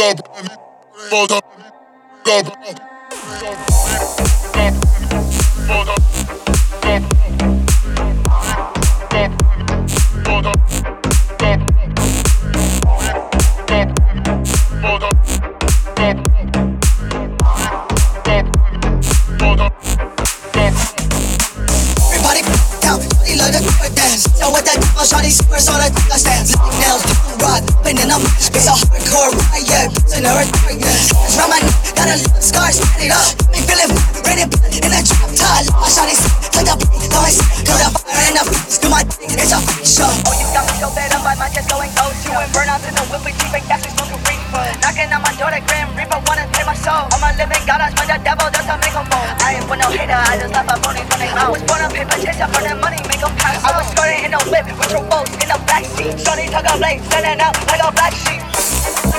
Shawty squares on a I stands like nails, rod, bending up. It's a hardcore riot, it's an earth darkness. Round my neck, got a little scar, set it up. Me feeling ready in a drop top. Shawty like a noise, cause the fire in the face. Do my thing, it's a freak show. Oh, you got me so bad up, I might just go and go to and burn out in the whip with deep and gas, we smoking reefer. Knocking on my door, the Grim Reaper wanna take my soul. All my living God, I sponge the devil just to make them fall. I ain't with no hater, I just left a phony from their mouth. I was born on paper, chase up for the money, make them pass. I was skirting in a whip with your bolts in the backseat. Shorty took a blade, standing out like a black sheep.